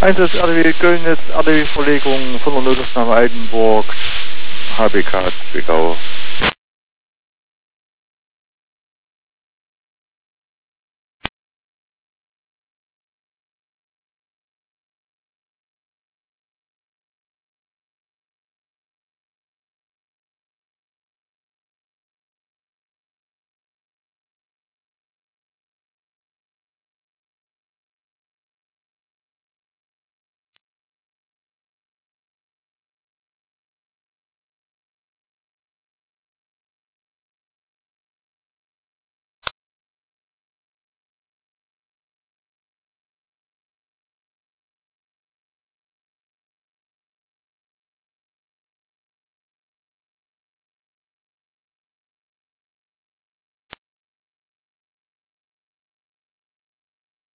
Einsatz RDW Kölnitz, RDW Verlegung von der Notaufnahme Altenburg, HBK Zwickau.